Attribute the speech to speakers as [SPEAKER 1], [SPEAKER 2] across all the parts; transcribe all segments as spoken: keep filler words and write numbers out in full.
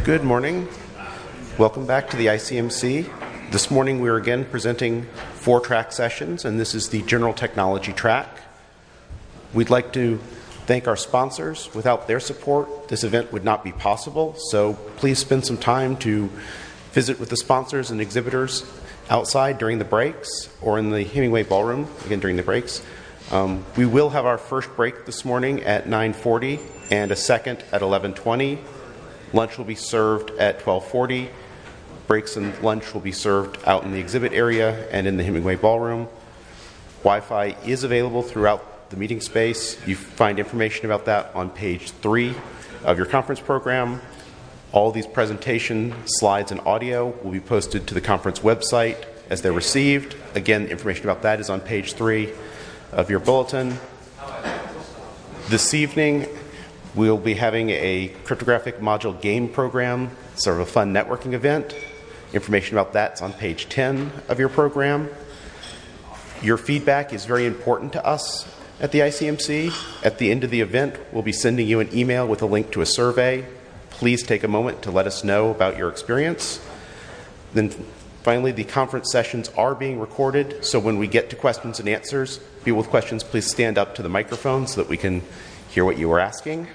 [SPEAKER 1] Good morning. Welcome back to the I C M C. This morning we are again presenting four track sessions, and this is the General Technology track. We'd like to thank our sponsors. Without their support, this event would not be possible, so please spend some time to visit with the sponsors and exhibitors outside during the breaks or in the Hemingway Ballroom, again during the breaks. Um, we will have our first break this morning at nine forty and a second at eleven twenty. Lunch will be served at twelve forty. Breaks and lunch will be served out in the exhibit area and in the Hemingway Ballroom. Wi-Fi is available throughout the meeting space. You find information about that on page three of your conference program. All these presentation slides and audio will be posted to the conference website as they're received. Again, information about that is on page three of your bulletin. This evening, we'll be having a cryptographic module game program, sort of a fun networking event. Information about that's on page ten of your program. Your feedback is very important to us at the I C M C. At the end of the event, we'll be sending you an email with a link to a survey. Please take a moment to let us know about your experience. Then finally, the conference sessions are being recorded, so when we get to questions and answers, people with questions, please stand up to the microphone so that we can hear what you are asking.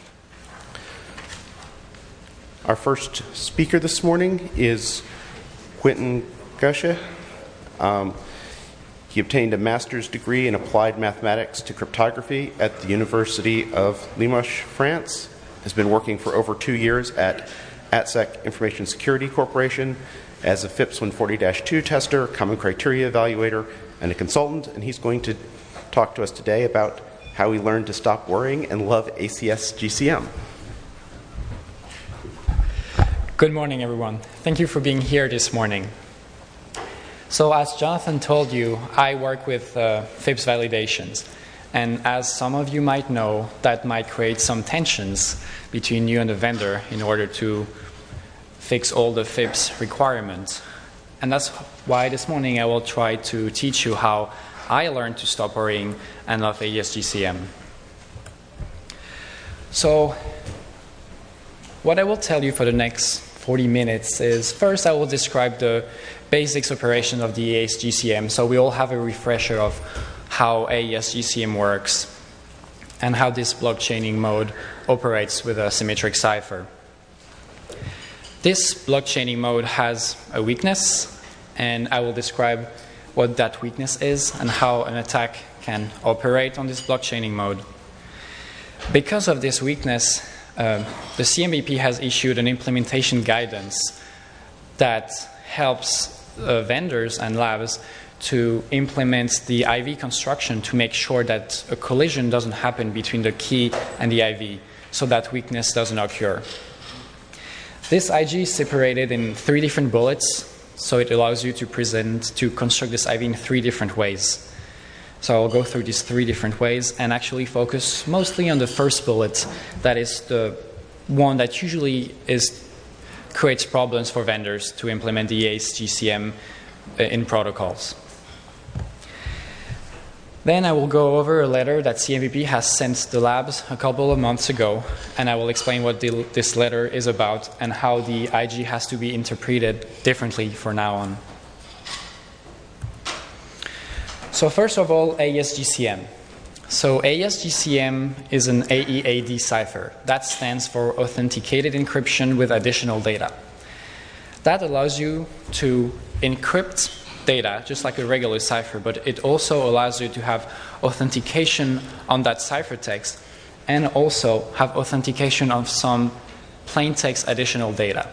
[SPEAKER 1] Our first speaker this morning is Quentin Gusche. Um, he obtained a master's degree in applied mathematics to cryptography at the University of Limoges, France. Has been working for over two years at AtSec Information Security Corporation as a FIPS one forty dash two tester, common criteria evaluator, and a consultant. And he's going to talk to us today about how he learned to stop worrying and love A C S G C M.
[SPEAKER 2] Good morning, everyone. Thank you for being here this morning. So as Jonathan told you, I work with uh, FIPS validations. And as some of you might know, that might create some tensions between you and the vendor in order to fix all the FIPS requirements. And that's why this morning I will try to teach you how I learned to stop worrying and love A E S G C M. So what I will tell you for the next forty minutes is, first I will describe the basics operation of the A E S G C M, so we all have a refresher of how A E S G C M works and how this blockchaining mode operates with a symmetric cipher. This blockchaining mode has a weakness, and I will describe what that weakness is and how an attack can operate on this blockchaining mode. Because of this weakness, uh, the C M B P has issued an implementation guidance that helps uh, vendors and labs to implement the I V construction to make sure that a collision doesn't happen between the key and the I V, so that weakness doesn't occur. This I G is separated in three different bullets, so it allows you to present, to construct this I V in three different ways. So I'll go through these three different ways and actually focus mostly on the first bullet, that is the one that usually is creates problems for vendors to implement the A E S G C M in protocols. Then I will go over a letter that C M B P has sent the labs a couple of months ago, and I will explain what the, this letter is about and how the I G has to be interpreted differently from now on. So first of all, A E S G C M. So A E S G C M is an A E A D cipher. That stands for Authenticated Encryption with Additional Data. That allows you to encrypt data, just like a regular cipher, but it also allows you to have authentication on that ciphertext and also have authentication of some plain text additional data.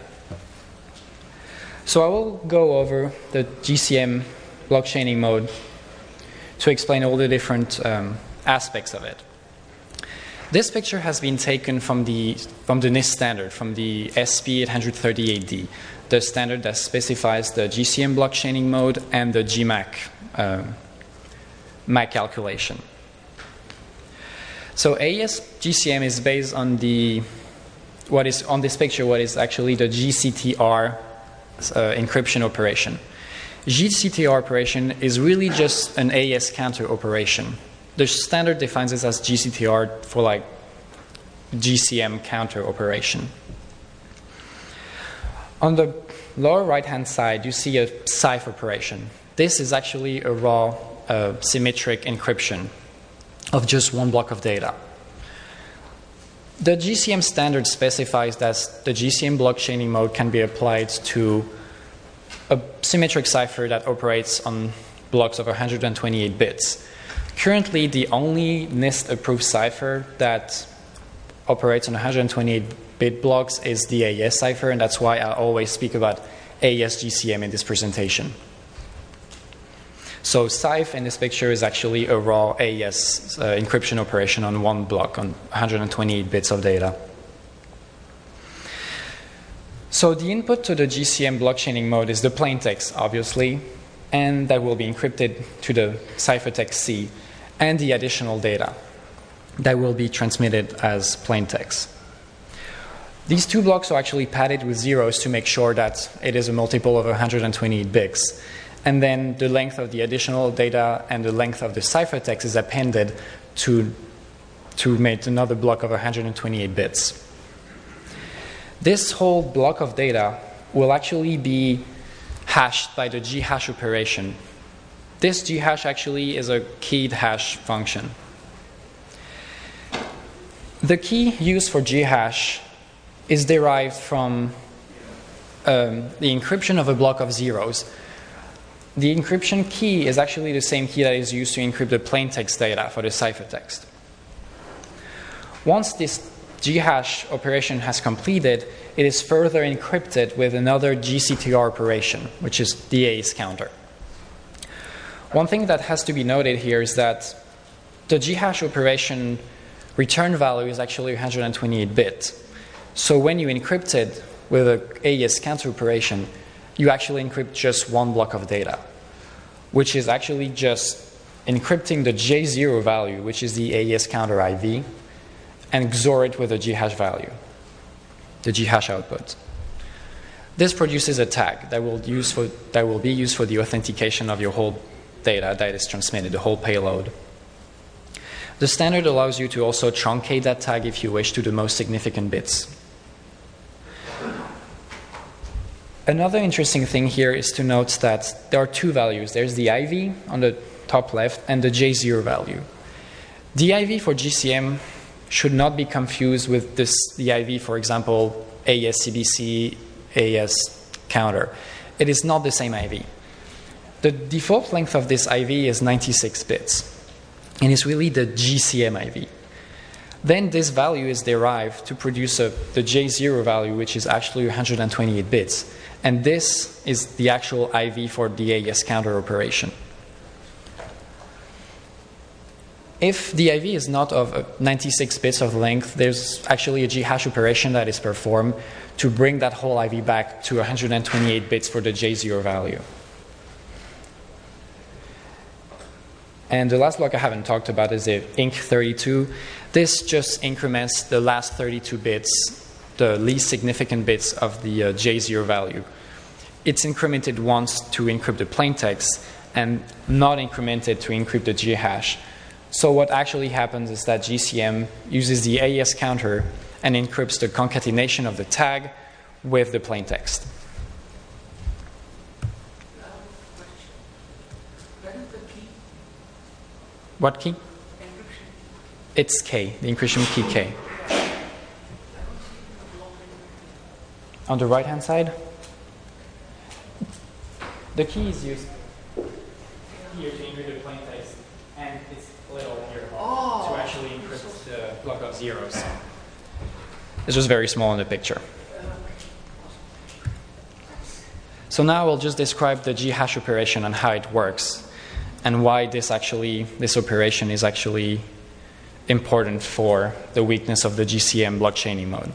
[SPEAKER 2] So I will go over the G C M blockchaining mode to explain all the different um, aspects of it. This picture has been taken from the, from the NIST standard, from the S P eight thirty-eight D, the standard that specifies the G C M blockchaining mode and the G MAC, uh, MAC calculation. So A E S G C M is based on the, what is on this picture, what is actually the G C T R uh, encryption operation. G C T R operation is really just an A E S counter operation. The standard defines it as G C T R for like G C M counter operation. On the lower right-hand side, you see a Ceph operation. This is actually a raw uh, symmetric encryption of just one block of data. The G C M standard specifies that the G C M blockchaining mode can be applied to a symmetric cipher that operates on blocks of one hundred twenty-eight bits. Currently, the only NIST-approved cipher that operates on one hundred twenty-eight bit blocks is the A E S cipher, and that's why I always speak about A E S G C M in this presentation. So Ceph in this picture is actually a raw A E S uh, encryption operation on one block, on one hundred twenty-eight bits of data. So the input to the G C M blockchaining mode is the plaintext, obviously, and that will be encrypted to the ciphertext C, and the additional data that will be transmitted as plaintext. These two blocks are actually padded with zeros to make sure that it is a multiple of one hundred twenty-eight bits. And then the length of the additional data and the length of the ciphertext is appended to, to make another block of one hundred twenty-eight bits. This whole block of data will actually be hashed by the ghash operation. This ghash actually is a keyed hash function. The key used for ghash is derived from um, the encryption of a block of zeros. The encryption key is actually the same key that is used to encrypt the plaintext data for the ciphertext. Once this ghash operation has completed, it is further encrypted with another G C T R operation, which is the A E S counter. One thing that has to be noted here is that the ghash operation return value is actually one hundred twenty-eight bit. So when you encrypt it with an A E S counter operation, you actually encrypt just one block of data, which is actually just encrypting the J zero value, which is the A E S counter I V, and X O R it with a ghash value, the ghash output. This produces a tag that will, use for, that will be used for the authentication of your whole data that is transmitted, the whole payload. The standard allows you to also truncate that tag if you wish to the most significant bits. Another interesting thing here is to note that there are two values. There's the I V on the top left and the J zero value. The I V for G C M should not be confused with this, the I V, for example, A E S C B C, A E S counter. It is not the same I V. The default length of this I V is ninety-six bits, and it's really the G C M I V. Then this value is derived to produce a, the J zero value, which is actually one hundred twenty-eight bits. And this is the actual I V for the A E S counter operation. If the I V is not of ninety-six bits of length, there's actually a ghash operation that is performed to bring that whole I V back to one hundred twenty-eight bits for the J zero value. And the last block I haven't talked about is the I N C thirty-two. This just increments the last thirty-two bits, the least significant bits of the uh, J zero value. It's incremented once to encrypt the plaintext and not incremented to encrypt the ghash. So what actually happens is that G C M uses the A E S counter and encrypts the concatenation of the tag with the plaintext. What key? It's K, the encryption key K. On the right-hand side, the key is used here to encrypt the plaintext, and it's little here oh. to actually encrypt the block of zeros. It's just very small in the picture. So now I'll just describe the ghash operation and how it works, and why this actually, this operation is actually important for the weakness of the G C M blockchaining mode.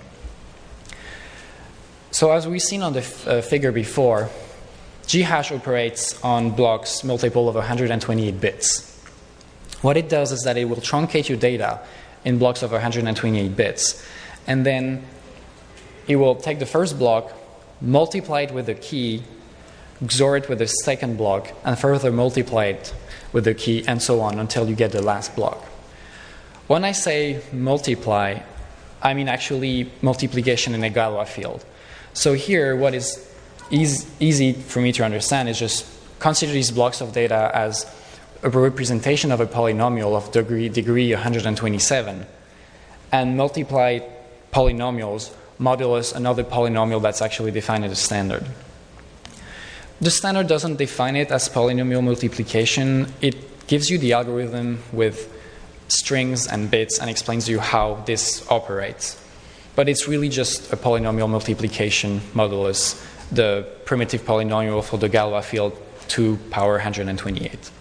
[SPEAKER 2] So as we've seen on the f uh, figure before, ghash operates on blocks multiple of one hundred twenty-eight bits. What it does is that it will truncate your data in blocks of one hundred twenty-eight bits, and then it will take the first block, multiply it with the key, X O R it with the second block, and further multiply it with the key, and so on until you get the last block. When I say multiply, I mean actually multiplication in a Galois field. So here, what is easy, easy for me to understand is just consider these blocks of data as a representation of a polynomial of degree, degree one hundred twenty-seven, and multiply polynomials modulus another polynomial that's actually defined as a standard. The standard doesn't define it as polynomial multiplication. It gives you the algorithm with strings and bits and explains you how this operates. But it's really just a polynomial multiplication modulus, the primitive polynomial for the Galois field to power one hundred twenty-eight.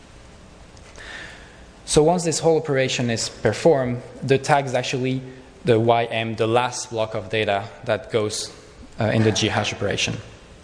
[SPEAKER 2] So once this whole operation is performed, the tag is actually the Y M, the last block of data that goes uh, in the G-hash operation.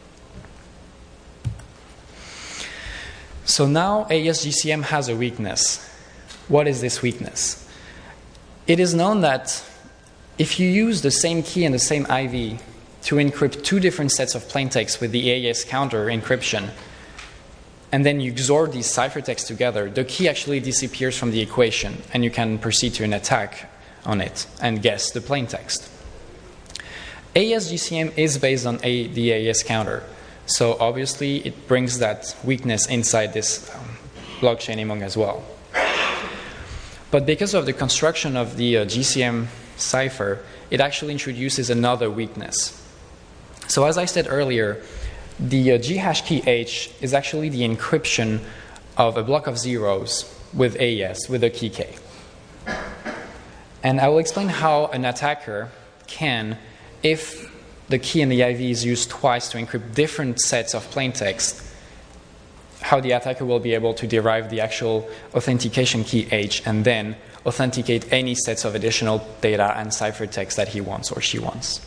[SPEAKER 2] So now A E S G C M has a weakness. What is this weakness? It is known that if you use the same key and the same I V to encrypt two different sets of plaintext with the A E S counter encryption, and then you X O R these ciphertexts together, the key actually disappears from the equation, and you can proceed to an attack on it and guess the plaintext. A E S G C M is based on a, the A E S counter, so obviously it brings that weakness inside this um, blockchain among as well. But because of the construction of the uh, G C M cipher, it actually introduces another weakness. So as I said earlier, the uh, G-hash key H is actually the encryption of a block of zeros with A E S, with a key K. And I will explain how an attacker can, if the key and the I V is used twice to encrypt different sets of plaintext, how the attacker will be able to derive the actual authentication key H and then authenticate any sets of additional data and ciphertext that he wants or she wants.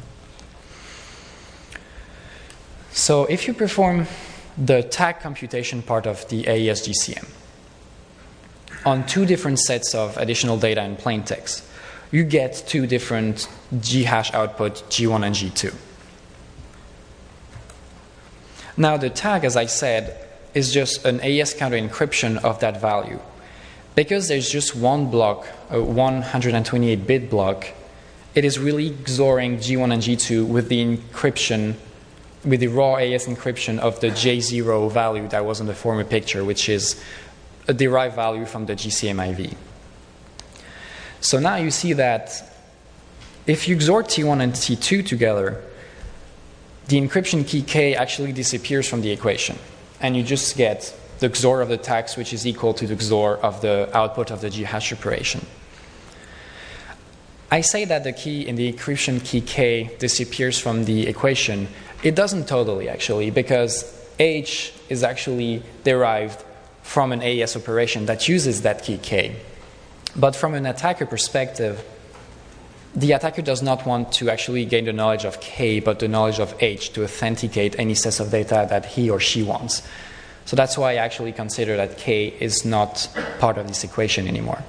[SPEAKER 2] So if you perform the tag computation part of the A E S G C M on two different sets of additional data in plaintext, you get two different G-hash output, G one and G two. Now the tag, as I said, is just an A E S counter encryption of that value. Because there's just one block, a one hundred twenty-eight bit block, it is really XORing G one and G two with the encryption, with the raw A E S encryption of the J zero value that was in the former picture, which is a derived value from the G C M I V. So now you see that if you XOR T one and T two together, the encryption key K actually disappears from the equation, and you just get the X O R of the tags, which is equal to the X O R of the output of the G-hash operation. I say that the key in the encryption key K disappears from the equation. It doesn't totally, actually, because H is actually derived from an A E S operation that uses that key K. But from an attacker perspective, the attacker does not want to actually gain the knowledge of K, but the knowledge of H to authenticate any sets of data that he or she wants. So that's why I actually consider that K is not part of this equation anymore.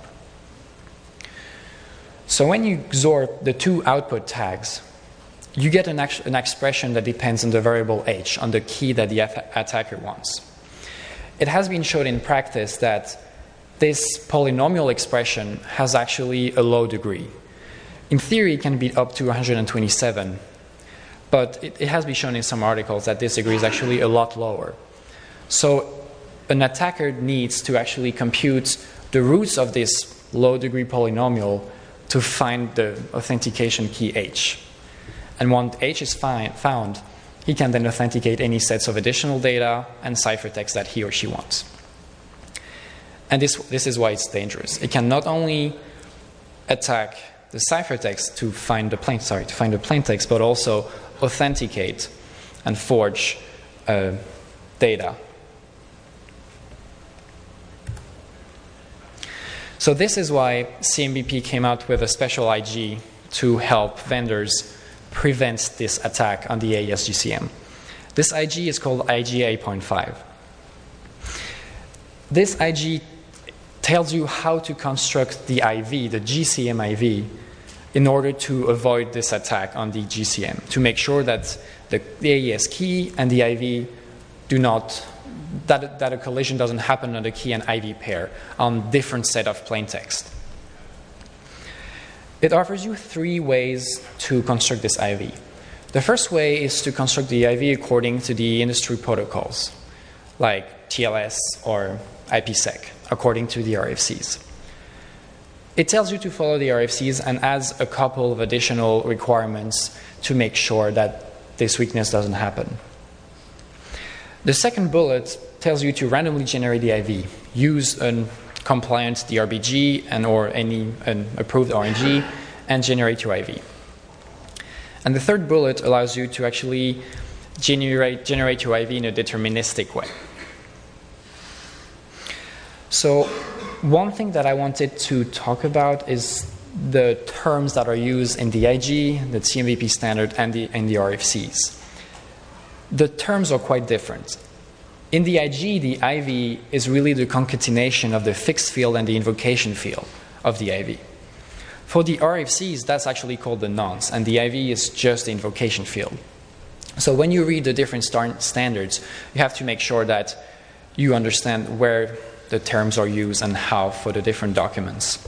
[SPEAKER 2] So when you X O R the two output tags, you get an, an expression that depends on the variable H, on the key that the attacker wants. It has been shown in practice that this polynomial expression has actually a low degree. In theory, it can be up to one hundred twenty-seven, but it, it has been shown in some articles that this degree is actually a lot lower. So an attacker needs to actually compute the roots of this low-degree polynomial to find the authentication key H. And once H is find, found, he can then authenticate any sets of additional data and ciphertext that he or she wants. And this, this is why it's dangerous. It can not only attack the ciphertext to find the plain, sorry, to find the plaintext, but also authenticate and forge uh, data. So this is why C M B P came out with a special I G to help vendors prevent this attack on the A E S G C M. This I G is called I G A point five. This I G tells you how to construct the I V, the G C M I V, in order to avoid this attack on the G C M, to make sure that the, the A E S key and the I V do not, that, that a collision doesn't happen on the key and I V pair on different set of plaintext. It offers you three ways to construct this I V. The first way is to construct the I V according to the industry protocols, like T L S or IPsec, according to the R F Cs. It tells you to follow the R F Cs and adds a couple of additional requirements to make sure that this weakness doesn't happen. The second bullet tells you to randomly generate the I V. Use a compliant D R B G and or any an approved R N G and generate your I V. And the third bullet allows you to actually generate, generate your I V in a deterministic way. So one thing that I wanted to talk about is the terms that are used in the I G, the T M V P standard, and the, and the R F Cs. The terms are quite different. In the I G, the I V is really the concatenation of the fixed field and the invocation field of the I V. For the R F Cs, that's actually called the nonce, and the I V is just the invocation field. So when you read the different standards, you have to make sure that you understand where the terms are used and how for the different documents.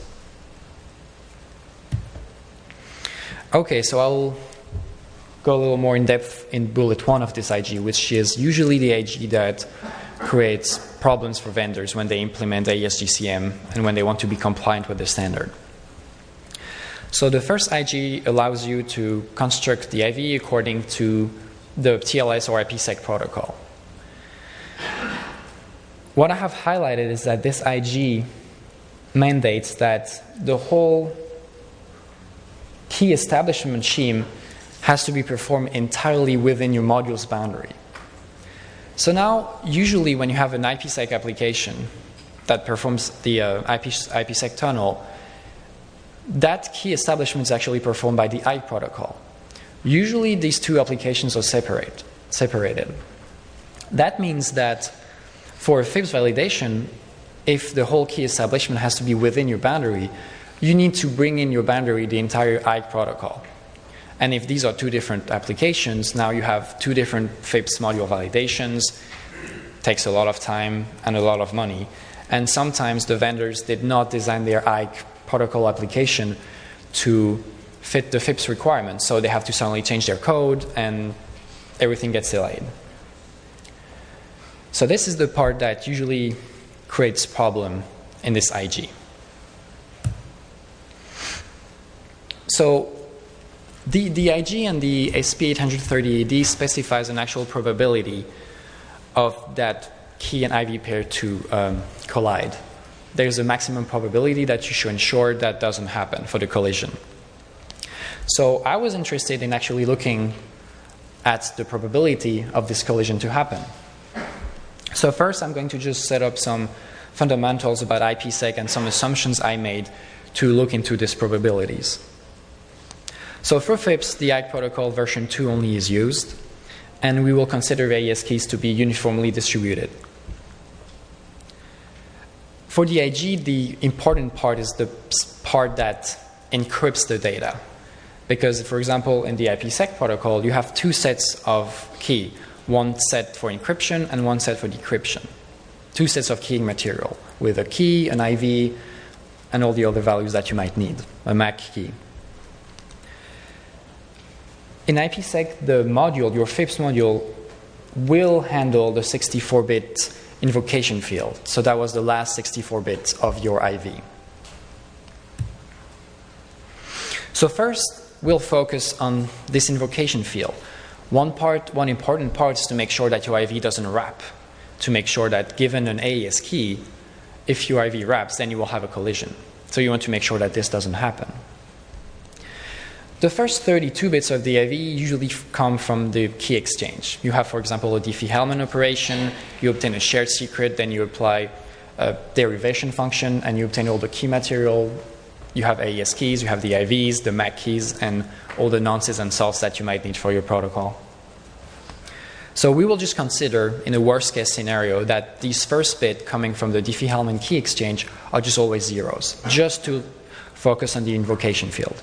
[SPEAKER 2] Okay, so I'll go a little more in depth in bullet one of this I G, which is usually the I G that creates problems for vendors when they implement A E S G C M and when they want to be compliant with the standard. So the first I G allows you to construct the I V according to the T L S or IPsec protocol. What I have highlighted is that this I G mandates that the whole key establishment scheme has to be performed entirely within your module's boundary. So now, usually when you have an IPsec application that performs the uh, IP, IPsec tunnel, that key establishment is actually performed by the I protocol. Usually these two applications are separate, separated. That means that for F I B S validation, if the whole key establishment has to be within your boundary, you need to bring in your boundary the entire I protocol. And if these are two different applications, now you have two different F I B S module validations. Takes a lot of time and a lot of money. And sometimes the vendors did not design their I protocol application to fit the F I B S requirements. So they have to suddenly change their code and everything gets delayed. So this is the part that usually creates problem in this I G. So the, the I G and the A S P eight thirty A D specifies an actual probability of that key and I V pair to um, collide. There's a maximum probability that you should ensure that doesn't happen for the collision. So I was interested in actually looking at the probability of this collision to happen. So first I'm going to just set up some fundamentals about IPsec and some assumptions I made to look into these probabilities. So for F I B S, the I protocol version two only is used, and we will consider the A E S keys to be uniformly distributed. For the I G, the important part is the part that encrypts the data. Because, for example, in the IPsec protocol, you have two sets of key, one set for encryption and one set for decryption. Two sets of keying material with a key, an I V, and all the other values that you might need, a M A C key. In IPsec, the module, your F I B S module, will handle the sixty-four bit invocation field. So that was the last sixty-four bits of your I V. So first, we'll focus on this invocation field. One part, one important part is to make sure that your I V doesn't wrap, to make sure that given an A E S key, if your I V wraps, then you will have a collision. So you want to make sure that this doesn't happen. The first thirty-two bits of the I V usually come from the key exchange. You have, for example, a Diffie-Hellman operation, you obtain a shared secret, then you apply a derivation function, and you obtain all the key material. You have A E S keys, you have the I Vs, the M A C keys, and all the nonces and salts that you might need for your protocol. So we will just consider, in a worst-case scenario, that these first bits coming from the Diffie-Hellman key exchange are just always zeros, just to focus on the invocation field.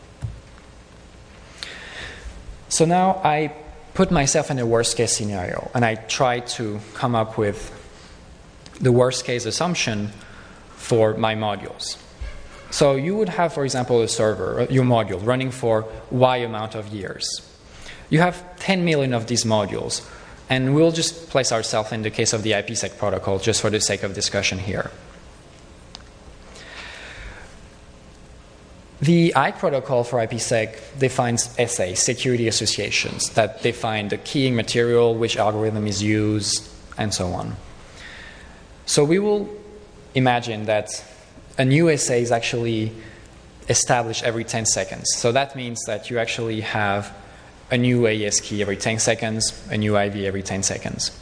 [SPEAKER 2] So now I put myself in a worst-case scenario, and I try to come up with the worst-case assumption for my modules. So you would have, for example, a server, your module, running for Y amount of years. You have ten million of these modules, and we'll just place ourselves in the case of the IPsec protocol just for the sake of discussion here. The I C protocol for IPsec defines S A, security associations, that define the keying material, which algorithm is used, and so on. So we will imagine that a new S A is actually established every ten seconds. So that means that you actually have a new A E S key every ten seconds, a new I V every ten seconds.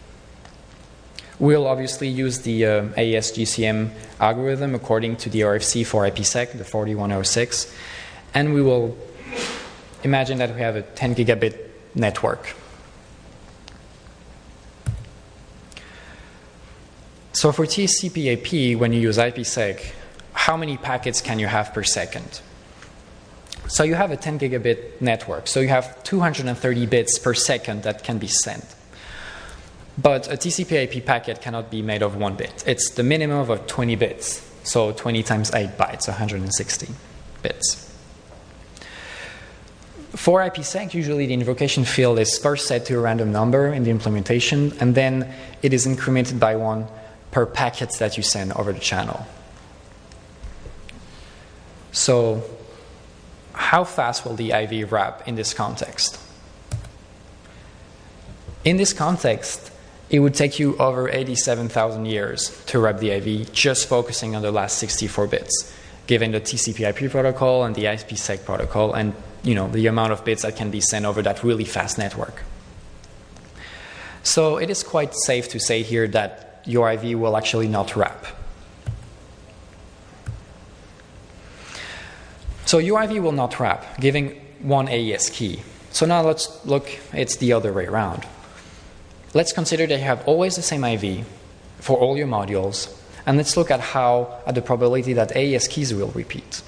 [SPEAKER 2] We'll obviously use the uh, A E S G C M algorithm according to the R F C for IPsec, the forty-one oh six, and we will imagine that we have a ten gigabit network. So for T C P I P, when you use IPsec, how many packets can you have per second? So you have a ten gigabit network, so you have two hundred thirty bits per second that can be sent. But a T C P I P packet cannot be made of one bit. It's the minimum of twenty bits, so twenty times eight bytes, one hundred sixty bits. For IPsec, usually the invocation field is first set to a random number in the implementation, and then it is incremented by one per packets that you send over the channel. So how fast will the I V wrap in this context? In this context, it would take you over eighty-seven thousand years to wrap the I V just focusing on the last sixty-four bits, given the T C P I P protocol and the IPsec protocol and you know, the amount of bits that can be sent over that really fast network. So it is quite safe to say here that your I V will actually not wrap. So your I V will not wrap, giving one A E S key. So now let's look, it's the other way around. Let's consider that you have always the same I V for all your modules, and let's look at how, at the probability that A E S keys will repeat.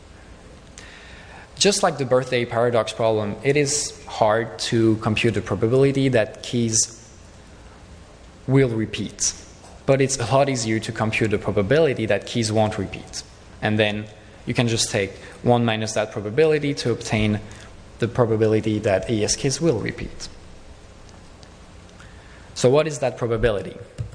[SPEAKER 2] Just like the birthday paradox problem, it is hard to compute the probability that keys will repeat. But it's a lot easier to compute the probability that keys won't repeat. And then you can just take one minus that probability to obtain the probability that A E S keys will repeat. So what is that probability?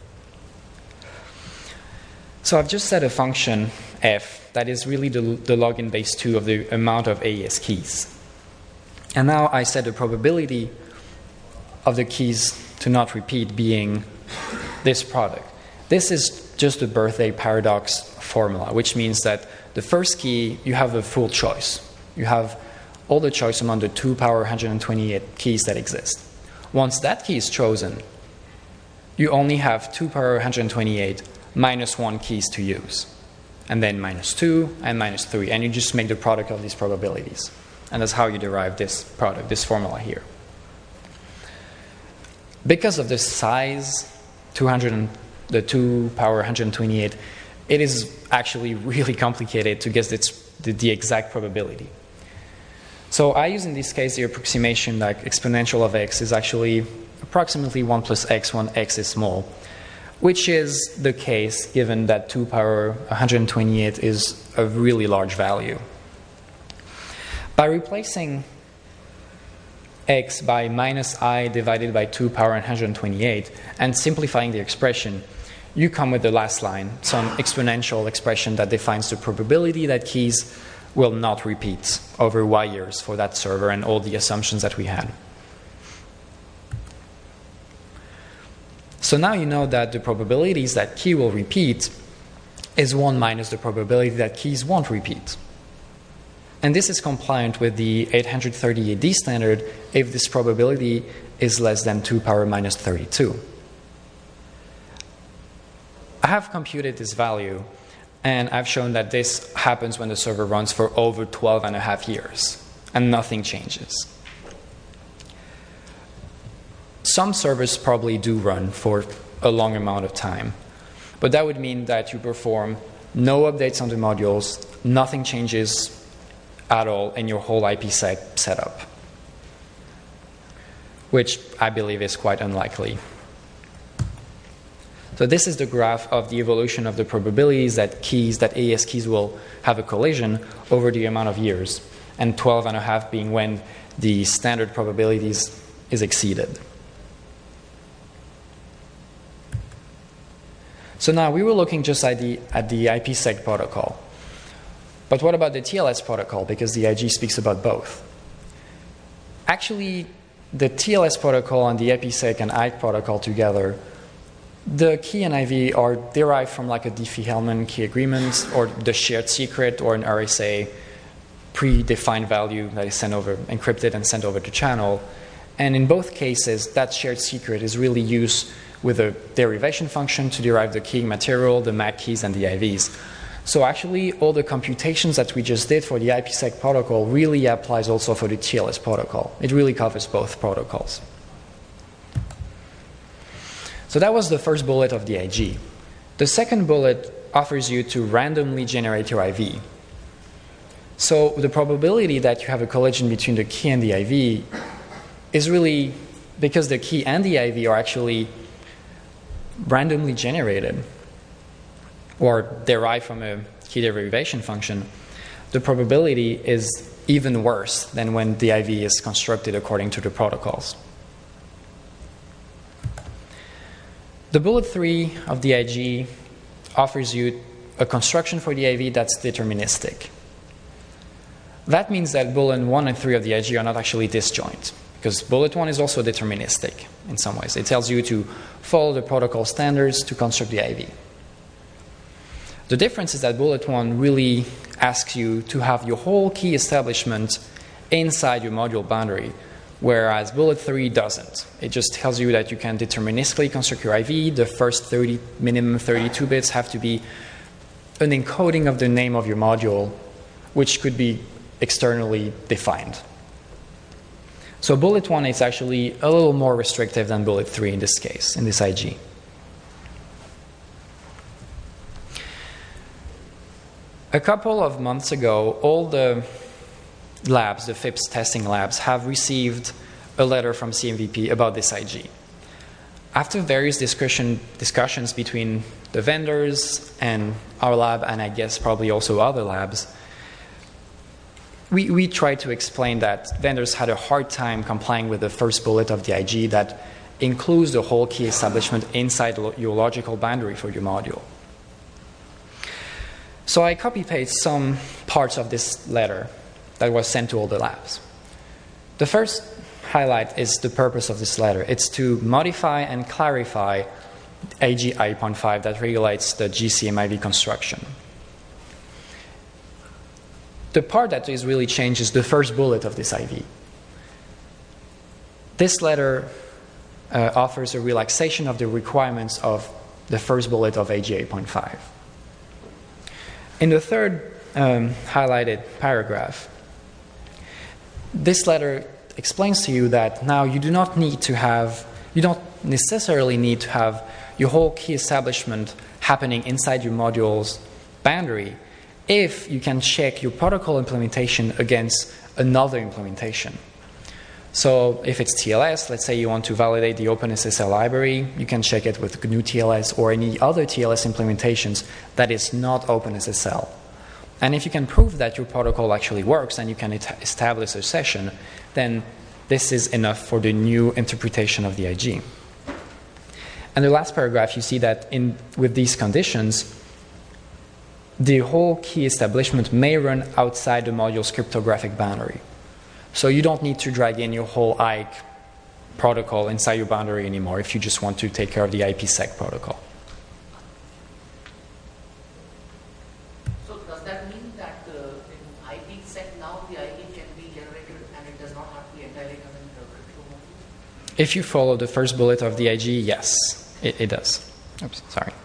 [SPEAKER 2] So I've just set a function f that is really the, the log in base two of the amount of A E S keys. And now I set the probability of the keys to not repeat being this product. This is just the birthday paradox formula, which means that the first key, you have a full choice. You have all the choice among the two power one hundred twenty-eight keys that exist. Once that key is chosen, you only have two power one hundred twenty-eight minus one keys to use, and then minus two and minus three, and you just make the product of these probabilities. And that's how you derive this product, this formula here. Because of the size, two hundred, the two power one hundred twenty-eight, it is actually really complicated to guess its, the, the exact probability. So I use in this case the approximation like exponential of x is actually approximately one plus x when x is small, which is the case given that two power one hundred twenty-eight is a really large value. By replacing x by minus I divided by two power one hundred twenty-eight and simplifying the expression, you come with the last line, some exponential expression that defines the probability that keys will not repeat over y years for that server and all the assumptions that we had. So now you know that the probabilities that key will repeat is one minus the probability that keys won't repeat. And this is compliant with the eight hundred thirty-eight D standard if this probability is less than two power minus thirty-two. I have computed this value, and I've shown that this happens when the server runs for over twelve and a half years, and nothing changes. Some servers probably do run for a long amount of time, but that would mean that you perform no updates on the modules, nothing changes at all in your whole IPsec setup, which I believe is quite unlikely. So this is the graph of the evolution of the probabilities that keys, that A E S keys will have a collision over the amount of years. and twelve and a half being when the standard probabilities is exceeded. So now we were looking just at the, at the IPsec protocol. But what about the T L S protocol? Because the I G speaks about both. Actually, the T L S protocol and the IPsec and I P protocol together, the key and I V are derived from like a Diffie-Hellman key agreement or the shared secret or an R S A predefined value that is sent over, encrypted and sent over to channel. And in both cases, that shared secret is really used with a derivation function to derive the keying material, the M A C keys, and the I Vs. So actually, all the computations that we just did for the IPsec protocol really applies also for the T L S protocol. It really covers both protocols. So that was the first bullet of the I G. The second bullet offers you to randomly generate your I V. So the probability that you have a collision between the key and the I V is really because the key and the I V are actually randomly generated or derived from a key derivation function. The probability is even worse than when the I V is constructed according to the protocols. The bullet three of the I G offers you a construction for the I V that's deterministic. That means that bullet one and three of the I G are not actually disjoint, because bullet one is also deterministic in some ways. It tells you to follow the protocol standards to construct the I V. The difference is that bullet one really asks you to have your whole key establishment inside your module boundary, whereas bullet three doesn't. It just tells you that you can deterministically construct your I V. The first thirty, minimum thirty-two bits have to be an encoding of the name of your module, which could be externally defined. So bullet one is actually a little more restrictive than bullet three in this case, in this I G. A couple of months ago, all the labs, the F I P S testing labs, have received a letter from C M V P about this I G. After various discussion, discussions between the vendors and our lab, and I guess probably also other labs, we, we tried to explain that vendors had a hard time complying with the first bullet of the I G that includes the whole key establishment inside lo- your logical boundary for your module. So I copy-paste some parts of this letter that was sent to all the labs. The first highlight is the purpose of this letter. It's to modify and clarify A G I point five that regulates the G C M I V construction. The part that is really changed is the first bullet of this I V. This letter uh, offers a relaxation of the requirements of the first bullet of A G I point five. In the third um, highlighted paragraph, this letter explains to you that now you do not need to have, you don't necessarily need to have your whole key establishment happening inside your module's boundary if you can check your protocol implementation against another implementation. So if it's T L S, let's say you want to validate the OpenSSL library, you can check it with G N U T L S or any other T L S implementations that is not OpenSSL. And if you can prove that your protocol actually works and you can et- establish a session, then this is enough for the new interpretation of the I G. And the last paragraph, you see that in, with these conditions, the whole key establishment may run outside the module's cryptographic boundary. So you don't need to drag in your whole I C protocol inside your boundary anymore if you just want to take care of the IPsec protocol.
[SPEAKER 3] So does that mean that uh, in IPsec now the I V can be generated and it does not have to be entirely done in the crypto module?
[SPEAKER 2] If you follow the first bullet of the I G, yes, it, it does. Oops, sorry.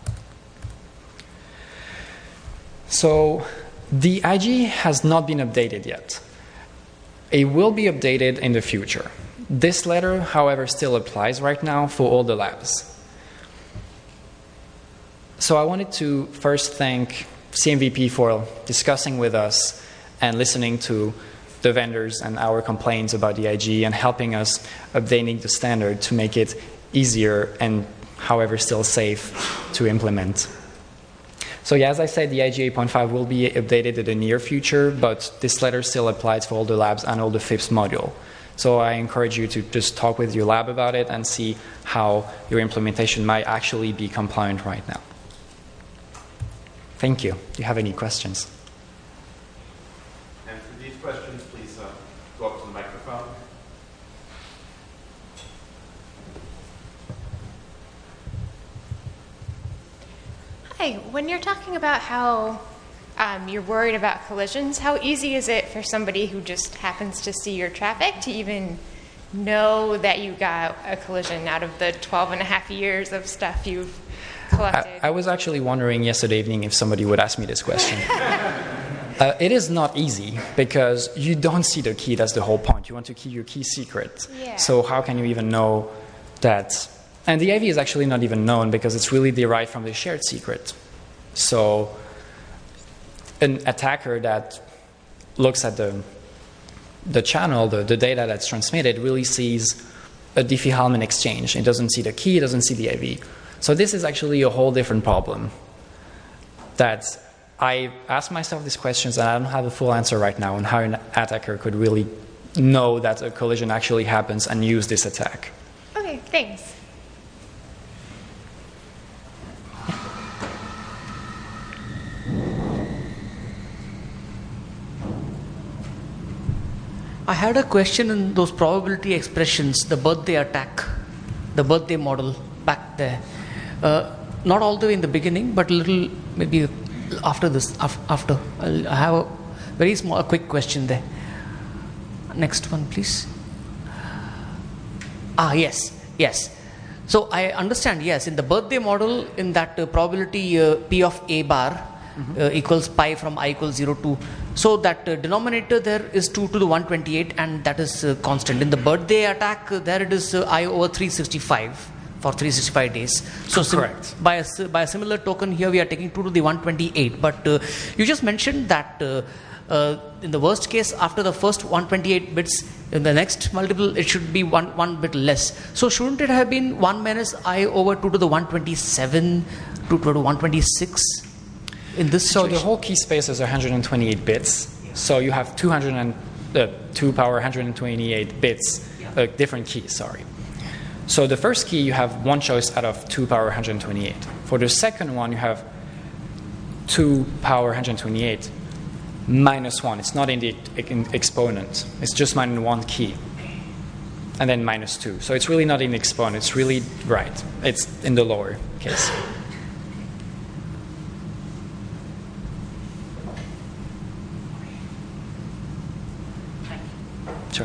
[SPEAKER 2] So the I G has not been updated yet. It will be updated in the future. This letter, however, still applies right now for all the labs. So I wanted to first thank C M V P for discussing with us and listening to the vendors and our complaints about the I G and helping us updating the standard to make it easier and, however, still safe to implement. So yeah, as I said, the I G eight point five will be updated in the near future, but this letter still applies for all the labs and all the FIPS module. So I encourage you to just talk with your lab about it and see how your implementation might actually be compliant right now. Thank you. Do you have any questions?
[SPEAKER 1] And for these questions, please uh, go up to the microphone.
[SPEAKER 4] Hi, when you're talking about how um, you're worried about collisions, how easy is it for somebody who just happens to see your traffic to even know that you got a collision out of the twelve and a half years of stuff you've collected?
[SPEAKER 2] I, I was actually wondering yesterday evening if somebody would ask me this question. uh, it is not easy because you don't see the key. That's the whole point. You want to keep your key secret.
[SPEAKER 4] Yeah.
[SPEAKER 2] So how can you even know that? And the I V is actually not even known because it's really derived from the shared secret. So an attacker that looks at the the channel, the, the data that's transmitted, really sees a Diffie-Hellman exchange. It doesn't see the key, it doesn't see the I V. So this is actually a whole different problem that I ask myself these questions and I don't have a full answer right now on how an attacker could really know that a collision actually happens and use this attack.
[SPEAKER 4] Okay, thanks.
[SPEAKER 5] I had a question in those probability expressions, the birthday attack, the birthday model back there. Uh, not all the way in the beginning, but a little maybe after this. After I'll, I have a very small, a quick question there. Next one, please. Ah, yes, yes. So I understand. Yes, in the birthday model, in that uh, probability uh, P of A bar mm-hmm. uh, equals pi from I equals zero to. So that uh, denominator there is two to the one hundred twenty-eight, and that is uh, constant. In the birthday attack, uh, there it is uh, I over three hundred sixty-five for three hundred sixty-five days. So
[SPEAKER 2] correct.
[SPEAKER 5] Sim- by a by a similar token here, we are taking two to the one hundred twenty-eight. But uh, you just mentioned that uh, uh, in the worst case, after the first one hundred twenty-eight bits, in the next multiple, it should be one one bit less. So shouldn't it have been one minus I over two to the one hundred twenty-seven to to the one hundred twenty-six? In this
[SPEAKER 2] so
[SPEAKER 5] situation?
[SPEAKER 2] the whole key space is one hundred twenty-eight bits. So you have two hundred and, uh, two power one hundred twenty-eight bits, uh, different keys, sorry. So the first key, you have one choice out of two power one hundred twenty-eight. For the second one, you have two power one hundred twenty-eight minus one. It's not in the in exponent. It's just minus one key. And then minus two. So it's really not in the exponent. It's really right. It's in the lower case. Sure.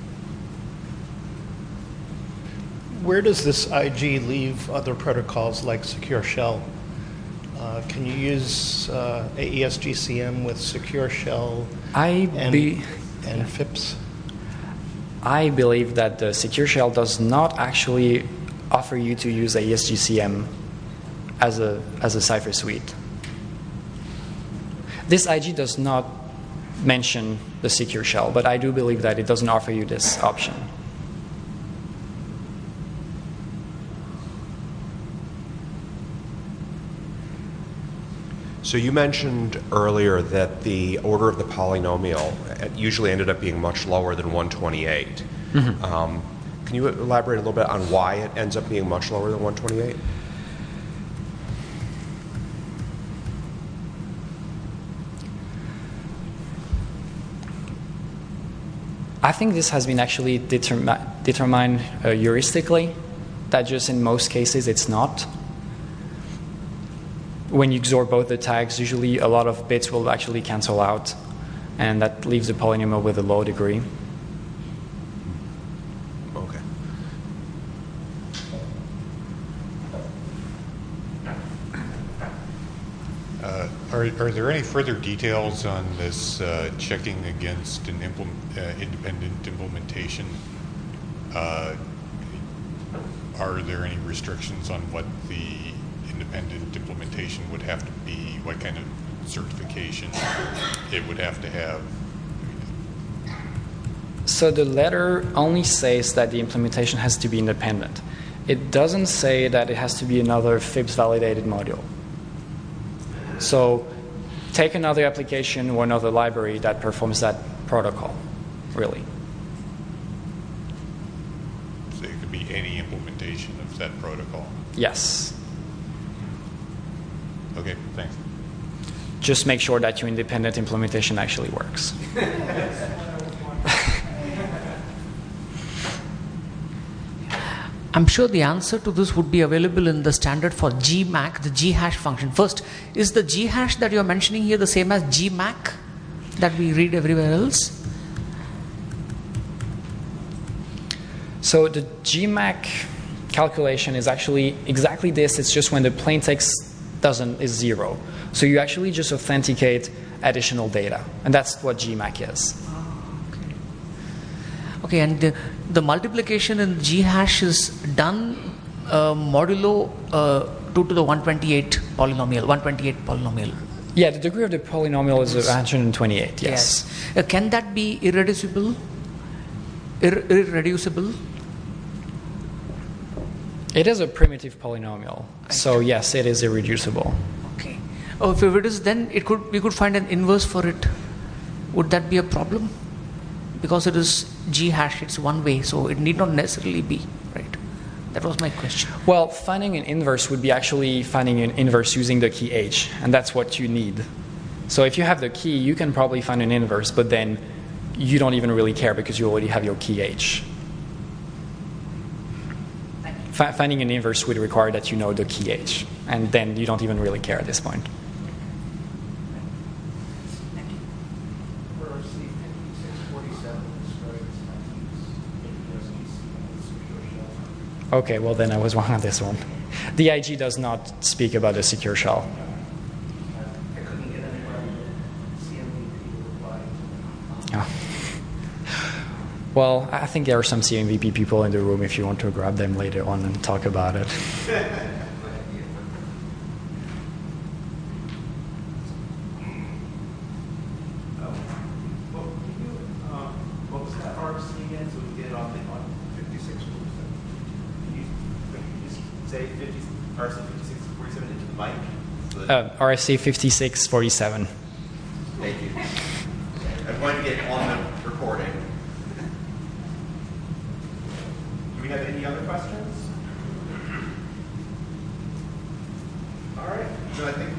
[SPEAKER 6] Where does this I G leave other protocols like Secure Shell? Uh, can you use uh, A E S G C M with Secure Shell
[SPEAKER 2] I
[SPEAKER 6] and,
[SPEAKER 2] be,
[SPEAKER 6] and FIPS?
[SPEAKER 2] I believe that the Secure Shell does not actually offer you to use A E S G C M as a, as a cipher suite. This I G does not mention the Secure Shell, but I do believe that it doesn't offer you this option.
[SPEAKER 7] So you mentioned earlier that the order of the polynomial usually ended up being much lower than one hundred twenty-eight. Mm-hmm. Um, can you elaborate a little bit on why it ends up being much lower than one hundred twenty-eight?
[SPEAKER 2] I think this has been actually determi- determined uh, heuristically, that just in most cases it's not. When you XOR both the tags, usually a lot of bits will actually cancel out, and that leaves the polynomial with a low degree.
[SPEAKER 7] Okay.
[SPEAKER 8] Uh, are, are there any further details on this uh, checking against an implement, uh, independent implementation? Uh, are there any restrictions on what the independent implementation would have to be, what kind of certification it would have to have?
[SPEAKER 2] So the letter only says that the implementation has to be independent. It doesn't say that it has to be another FIPS validated module. So take another application or another library that performs that protocol, really.
[SPEAKER 8] So it could be any implementation of that protocol.
[SPEAKER 2] Yes.
[SPEAKER 8] Okay, thanks.
[SPEAKER 2] Just make sure that your independent implementation actually works.
[SPEAKER 5] I'm sure the answer to this would be available in the standard for G MAC, the G hash function. First, is the G hash that you're mentioning here the same as G MAC that we read everywhere else?
[SPEAKER 2] So the G MAC calculation is actually exactly this. It's just when the plain text doesn't is zero. So you actually just authenticate additional data, and that's what G MAC is.
[SPEAKER 5] Okay, okay and the, the multiplication in G hash is done uh, modulo uh, two to the one twenty-eight polynomial, one twenty-eight polynomial.
[SPEAKER 2] Yeah, the degree of the polynomial is one hundred twenty-eight, yes.
[SPEAKER 5] yes. Uh, can that be irreducible? Ir- irreducible?
[SPEAKER 2] It is a primitive polynomial, so yes, it is irreducible.
[SPEAKER 5] Okay. Oh, if it is, then it could we could find an inverse for it. Would that be a problem? Because it is G hash, it's one way, so it need not necessarily be, right? That was my question.
[SPEAKER 2] Well, finding an inverse would be actually finding an inverse using the key H, and that's what you need. So if you have the key, you can probably find an inverse, but then you don't even really care because you already have your key H. F- finding an inverse would require that you know the key H, and then you don't even really care at this point. Okay, well then I was wrong on this one. The I G does not speak about a secure shell. Oh. Well, I think there are some C M V P people in the room if you want to grab them later on and talk about it. Uh, R S C fifty-six forty-seven.
[SPEAKER 1] Thank you. I'm going to get on the recording. Do we have any other questions? All right. So I think